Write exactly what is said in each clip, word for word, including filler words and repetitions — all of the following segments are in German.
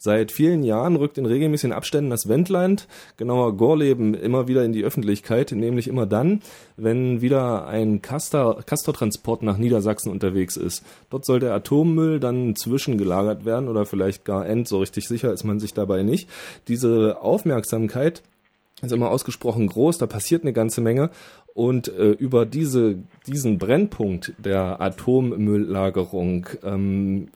Seit vielen Jahren rückt in regelmäßigen Abständen das Wendland, genauer Gorleben, immer wieder in die Öffentlichkeit, nämlich immer dann, wenn wieder ein Castor, Castortransport nach Niedersachsen unterwegs ist. Dort soll der Atommüll dann zwischengelagert werden oder vielleicht gar end, so richtig sicher ist man sich dabei nicht. Diese Aufmerksamkeit ist immer ausgesprochen groß, da passiert eine ganze Menge. Und äh, über diese, diesen Brennpunkt der Atommülllagerung ähm,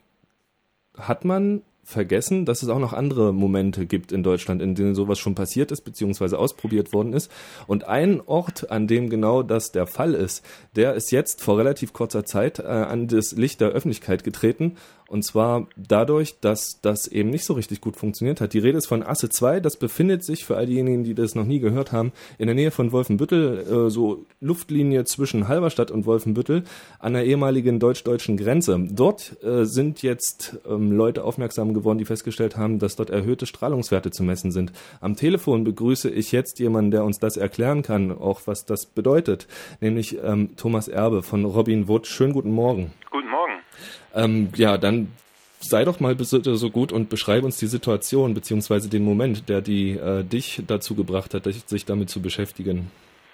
hat man vergessen, dass es auch noch andere Momente gibt in Deutschland, in denen sowas schon passiert ist, beziehungsweise ausprobiert worden ist. Und ein Ort, an dem genau das der Fall ist, der ist jetzt vor relativ kurzer Zeit äh, an das Licht der Öffentlichkeit getreten. Und zwar dadurch, dass das eben nicht so richtig gut funktioniert hat. Die Rede ist von Asse zwei, das befindet sich, für all diejenigen, die das noch nie gehört haben, in der Nähe von Wolfenbüttel, äh, so Luftlinie zwischen Halberstadt und Wolfenbüttel, an der ehemaligen deutsch-deutschen Grenze. Dort äh, sind jetzt ähm, Leute aufmerksam geworden, die festgestellt haben, dass dort erhöhte Strahlungswerte zu messen sind. Am Telefon begrüße ich jetzt jemanden, der uns das erklären kann, auch was das bedeutet, nämlich ähm, Thomas Erbe von Robin Wood. Schönen guten Morgen. Guten Morgen. Ähm, ja, dann sei doch mal bitte so gut und beschreib uns die Situation beziehungsweise den Moment, der die äh, dich dazu gebracht hat, sich damit zu beschäftigen.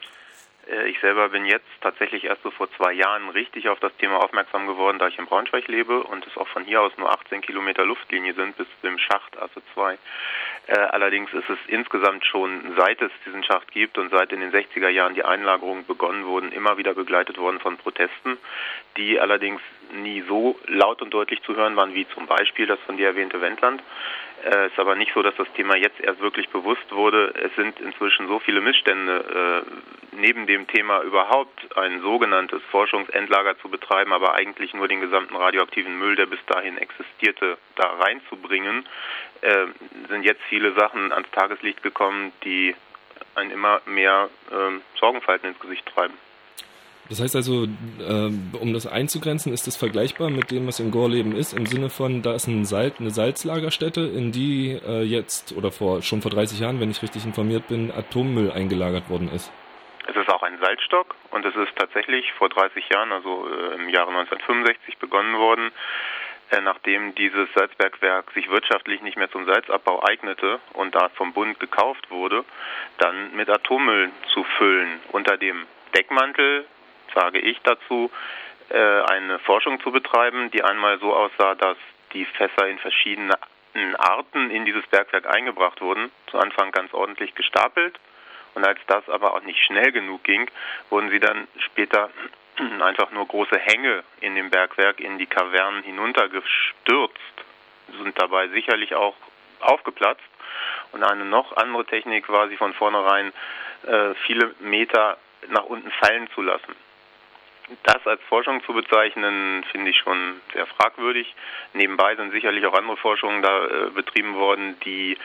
Ich selber bin jetzt tatsächlich erst so vor zwei Jahren richtig auf das Thema aufmerksam geworden, da ich in Braunschweig lebe und es auch von hier aus nur achtzehn Kilometer Luftlinie sind bis zum Schacht Asse zwei. Äh, allerdings ist es insgesamt schon, seit es diesen Schacht gibt und seit in den sechziger Jahren die Einlagerungen begonnen wurden, immer wieder begleitet worden von Protesten, die allerdings nie so laut und deutlich zu hören waren, wie zum Beispiel das von dir erwähnte Wendland. Es äh, ist aber nicht so, dass das Thema jetzt erst wirklich bewusst wurde. Es sind inzwischen so viele Missstände, äh, neben dem Thema überhaupt ein sogenanntes Forschungsendlager zu betreiben, aber eigentlich nur den gesamten radioaktiven Müll, der bis dahin existierte, da reinzubringen, äh, sind jetzt viele Sachen ans Tageslicht gekommen, die ein immer mehr äh, Sorgenfalten ins Gesicht treiben. Das heißt also, äh, um das einzugrenzen, ist das vergleichbar mit dem, was in Gorleben ist, im Sinne von, da ist ein Salz, eine Salzlagerstätte, in die äh, jetzt oder vor schon vor dreißig Jahren, wenn ich richtig informiert bin, Atommüll eingelagert worden ist. Es ist auch ein Salzstock und es ist tatsächlich vor dreißig Jahren, also äh, im Jahre neunzehnhundertfünfundsechzig begonnen worden, äh, nachdem dieses Salzbergwerk sich wirtschaftlich nicht mehr zum Salzabbau eignete und da vom Bund gekauft wurde, dann mit Atommüll zu füllen, unter dem Deckmantel, sage ich dazu, äh, eine Forschung zu betreiben, die einmal so aussah, dass die Fässer in verschiedenen Arten in dieses Bergwerk eingebracht wurden, zu Anfang ganz ordentlich gestapelt. Und als das aber auch nicht schnell genug ging, wurden sie dann später einfach nur große Hänge in dem Bergwerk in die Kavernen hinuntergestürzt, sind dabei sicherlich auch aufgeplatzt. Und eine noch andere Technik war, sie von vornherein äh, viele Meter nach unten fallen zu lassen. Das als Forschung zu bezeichnen, finde ich schon sehr fragwürdig. Nebenbei sind sicherlich auch andere Forschungen da äh, betrieben worden, die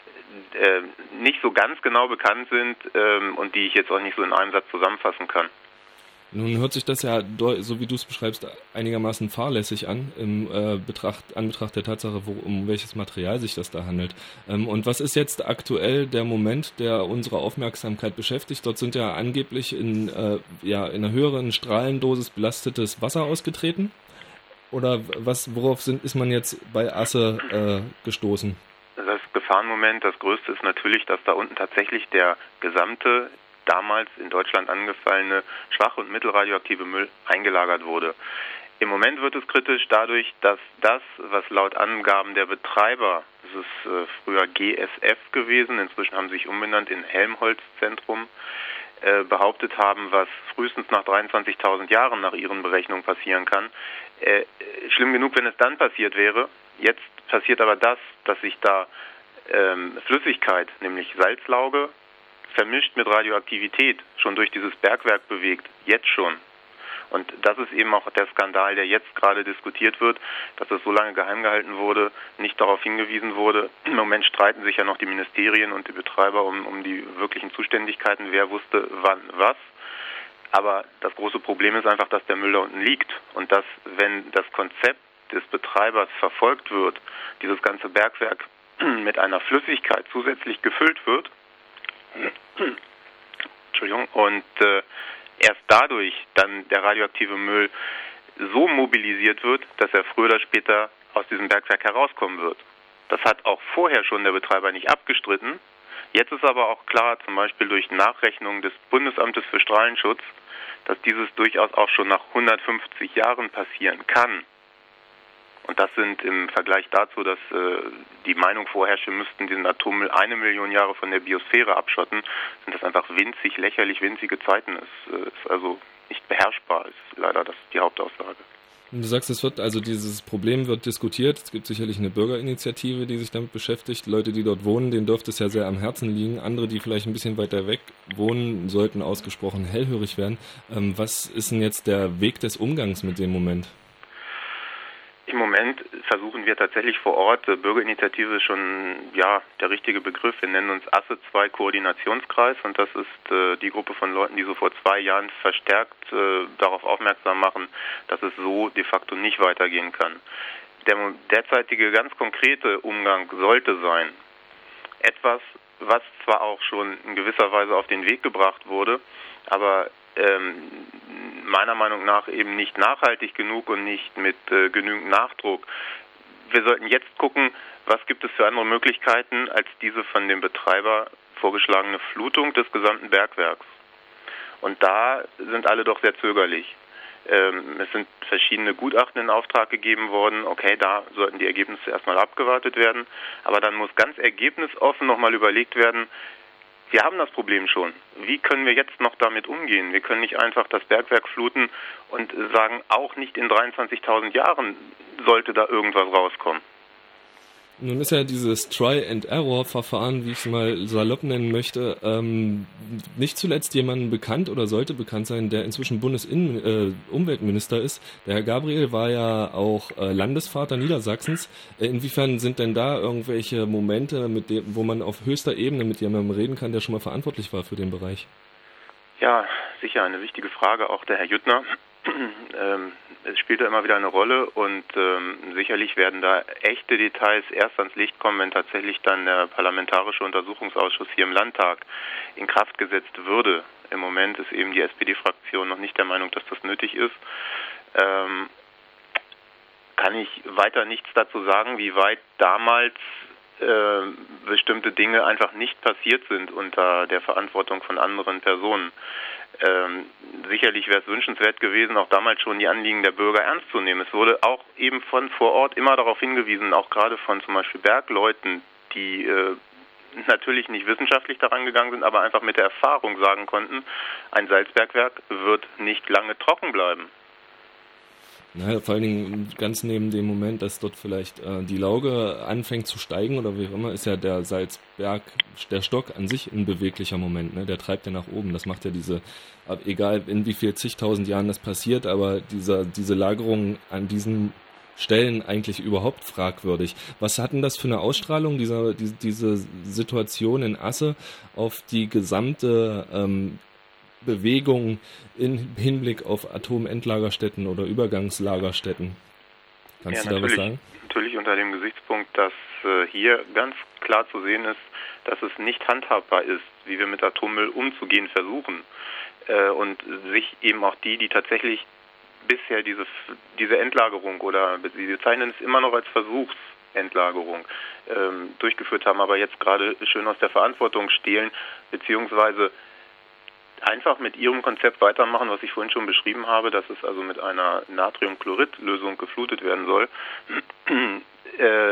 äh, nicht so ganz genau bekannt sind ähm, und die ich jetzt auch nicht so in einem Satz zusammenfassen kann. Nun hört sich das ja, so wie du es beschreibst, einigermaßen fahrlässig an, im äh, Betracht, Anbetracht der Tatsache, wo, um welches Material sich das da handelt. Ähm, und was ist jetzt aktuell der Moment, der unsere Aufmerksamkeit beschäftigt? Dort sind ja angeblich in, äh, ja, in einer höheren Strahlendosis belastetes Wasser ausgetreten. Oder was, worauf sind, ist man jetzt bei Asse äh, gestoßen? Das Gefahrenmoment, das größte ist natürlich, dass da unten tatsächlich der gesamte damals in Deutschland angefallene schwach- und mittelradioaktive Müll eingelagert wurde. Im Moment wird es kritisch dadurch, dass das, was laut Angaben der Betreiber, das ist äh, früher G S F gewesen, inzwischen haben sie sich umbenannt in Helmholtz-Zentrum, äh, behauptet haben, was frühestens nach dreiundzwanzigtausend Jahren nach ihren Berechnungen passieren kann. Äh, schlimm genug, wenn es dann passiert wäre. Jetzt passiert aber das, dass sich da ähm, Flüssigkeit, nämlich Salzlauge, vermischt mit Radioaktivität schon durch dieses Bergwerk bewegt, jetzt schon. Und das ist eben auch der Skandal, der jetzt gerade diskutiert wird, dass es so lange geheim gehalten wurde, nicht darauf hingewiesen wurde. Im Moment streiten sich ja noch die Ministerien und die Betreiber um, um die wirklichen Zuständigkeiten, wer wusste wann was. Aber das große Problem ist einfach, dass der Müll da unten liegt und dass, wenn das Konzept des Betreibers verfolgt wird, dieses ganze Bergwerk mit einer Flüssigkeit zusätzlich gefüllt wird, Entschuldigung, und äh, erst dadurch dann der radioaktive Müll so mobilisiert wird, dass er früher oder später aus diesem Bergwerk herauskommen wird. Das hat auch vorher schon der Betreiber nicht abgestritten. Jetzt ist aber auch klar, zum Beispiel durch Nachrechnung des Bundesamtes für Strahlenschutz, dass dieses durchaus auch schon nach hundertfünfzig Jahren passieren kann. Und das sind im Vergleich dazu, dass äh, die Meinung vorherrscht, wir müssten diesen Atommüll eine Million Jahre von der Biosphäre abschotten, sind das einfach winzig, lächerlich winzige Zeiten. Es äh, ist also nicht beherrschbar, ist leider das die Hauptaussage. Du sagst, es wird, also dieses Problem wird diskutiert. Es gibt sicherlich eine Bürgerinitiative, die sich damit beschäftigt. Leute, die dort wohnen, denen dürfte es ja sehr am Herzen liegen. Andere, die vielleicht ein bisschen weiter weg wohnen, sollten ausgesprochen hellhörig werden. Ähm, was ist denn jetzt der Weg des Umgangs mit dem Moment? Im Moment versuchen wir tatsächlich vor Ort, äh, Bürgerinitiative ist schon ja der richtige Begriff. Wir nennen uns A S S E zwei Koordinationskreis und das ist äh, die Gruppe von Leuten, die so vor zwei Jahren verstärkt äh, darauf aufmerksam machen, dass es so de facto nicht weitergehen kann. Der derzeitige ganz konkrete Umgang sollte sein, etwas, was zwar auch schon in gewisser Weise auf den Weg gebracht wurde, aber ähm, meiner Meinung nach eben nicht nachhaltig genug und nicht mit äh, genügend Nachdruck. Wir sollten jetzt gucken, was gibt es für andere Möglichkeiten als diese von dem Betreiber vorgeschlagene Flutung des gesamten Bergwerks. Und da sind alle doch sehr zögerlich. Ähm, es sind verschiedene Gutachten in Auftrag gegeben worden. Okay, da sollten die Ergebnisse erstmal abgewartet werden. Aber dann muss ganz ergebnisoffen nochmal überlegt werden, wir haben das Problem schon. Wie können wir jetzt noch damit umgehen? Wir können nicht einfach das Bergwerk fluten und sagen, auch nicht in dreiundzwanzigtausend Jahren sollte da irgendwas rauskommen. Nun ist ja dieses Try-and-Error-Verfahren, wie ich es mal salopp nennen möchte, ähm, nicht zuletzt jemandem bekannt oder sollte bekannt sein, der inzwischen Bundesumweltminister äh, ist. Der Herr Gabriel war ja auch äh, Landesvater Niedersachsens. Äh, inwiefern sind denn da irgendwelche Momente, mit dem, wo man auf höchster Ebene mit jemandem reden kann, der schon mal verantwortlich war für den Bereich? Ja, sicher eine wichtige Frage. Auch der Herr Jüttner. ähm, es spielt da immer wieder eine Rolle und ähm, sicherlich werden da echte Details erst ans Licht kommen, wenn tatsächlich dann der Parlamentarische Untersuchungsausschuss hier im Landtag in Kraft gesetzt würde. Im Moment ist eben die S P D-Fraktion noch nicht der Meinung, dass das nötig ist. Ähm, kann ich weiter nichts dazu sagen, wie weit damals äh, bestimmte Dinge einfach nicht passiert sind unter der Verantwortung von anderen Personen. Ähm, sicherlich wäre es wünschenswert gewesen, auch damals schon die Anliegen der Bürger ernst zu nehmen. Es wurde auch eben von vor Ort immer darauf hingewiesen, auch gerade von zum Beispiel Bergleuten, die äh, natürlich nicht wissenschaftlich daran gegangen sind, aber einfach mit der Erfahrung sagen konnten, ein Salzbergwerk wird nicht lange trocken bleiben. Naja, vor allen Dingen ganz neben dem Moment, dass dort vielleicht äh, die Lauge anfängt zu steigen oder wie auch immer, ist ja der Salzberg, der Stock an sich ein beweglicher Moment, ne? Der treibt ja nach oben. Das macht ja diese, egal in wie viel zigtausend Jahren das passiert, aber dieser, diese Lagerung an diesen Stellen eigentlich überhaupt fragwürdig. Was hat denn das für eine Ausstrahlung, dieser, die, diese Situation in Asse auf die gesamte ähm, Bewegung im Hinblick auf Atomendlagerstätten oder Übergangslagerstätten? Kannst ja, du da was sagen? Natürlich unter dem Gesichtspunkt, dass äh, hier ganz klar zu sehen ist, dass es nicht handhabbar ist, wie wir mit Atommüll umzugehen versuchen. Äh, und sich eben auch die, die tatsächlich bisher diese, diese Endlagerung oder sie bezeichnen es immer noch als Versuchsendlagerung ähm, durchgeführt haben, aber jetzt gerade schön aus der Verantwortung stehlen, beziehungsweise einfach mit ihrem Konzept weitermachen, was ich vorhin schon beschrieben habe, dass es also mit einer Natriumchlorid-Lösung geflutet werden soll. äh,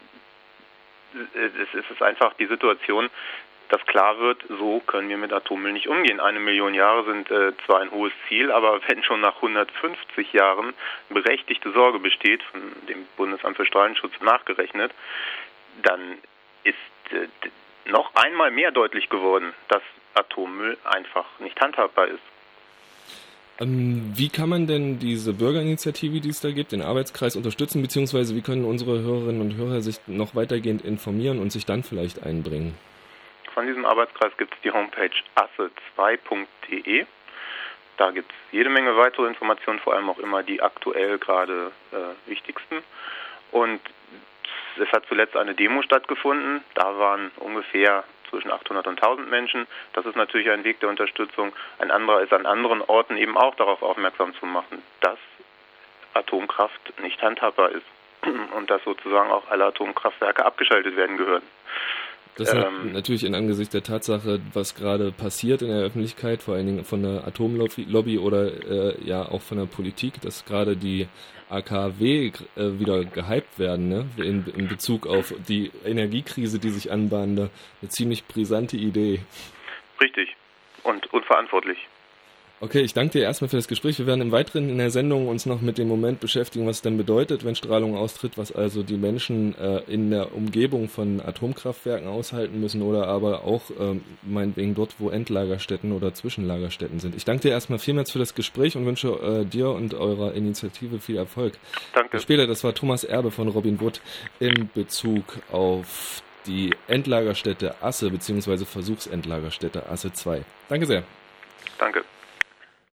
es ist einfach die Situation, dass klar wird, so können wir mit Atommüll nicht umgehen. Eine Million Jahre sind äh, zwar ein hohes Ziel, aber wenn schon nach hundertfünfzig Jahren berechtigte Sorge besteht, von dem Bundesamt für Strahlenschutz nachgerechnet, dann ist äh, noch einmal mehr deutlich geworden, dass Atommüll einfach nicht handhabbar ist. Ähm, wie kann man denn diese Bürgerinitiative, die es da gibt, den Arbeitskreis unterstützen, beziehungsweise wie können unsere Hörerinnen und Hörer sich noch weitergehend informieren und sich dann vielleicht einbringen? Von diesem Arbeitskreis gibt es die Homepage A S S E zwei punkt de. Da gibt es jede Menge weitere Informationen, vor allem auch immer die aktuell gerade äh, wichtigsten. Und es hat zuletzt eine Demo stattgefunden. Da waren ungefähr zwischen achthundert und tausend Menschen. Das ist natürlich ein Weg der Unterstützung. Ein anderer ist an anderen Orten eben auch darauf aufmerksam zu machen, dass Atomkraft nicht handhabbar ist. und dass sozusagen auch alle Atomkraftwerke abgeschaltet werden gehören. Das ist ähm, natürlich in Angesicht der Tatsache, was gerade passiert in der Öffentlichkeit, vor allen Dingen von der Atomlobby oder äh, ja auch von der Politik, dass gerade die A K W äh, wieder gehypt werden, ne? in, in Bezug auf die Energiekrise, die sich anbahnte. Eine ziemlich brisante Idee. Richtig und unverantwortlich. Okay, ich danke dir erstmal für das Gespräch. Wir werden im Weiteren in der Sendung uns noch mit dem Moment beschäftigen, was es denn bedeutet, wenn Strahlung austritt, was also die Menschen äh, in der Umgebung von Atomkraftwerken aushalten müssen oder aber auch ähm, meinetwegen dort, wo Endlagerstätten oder Zwischenlagerstätten sind. Ich danke dir erstmal vielmals für das Gespräch und wünsche äh, dir und eurer Initiative viel Erfolg. Danke. Bis später, das war Thomas Erbe von Robin Wood in Bezug auf die Endlagerstätte Asse bzw. Versuchsendlagerstätte Asse zwei. Danke sehr. Danke.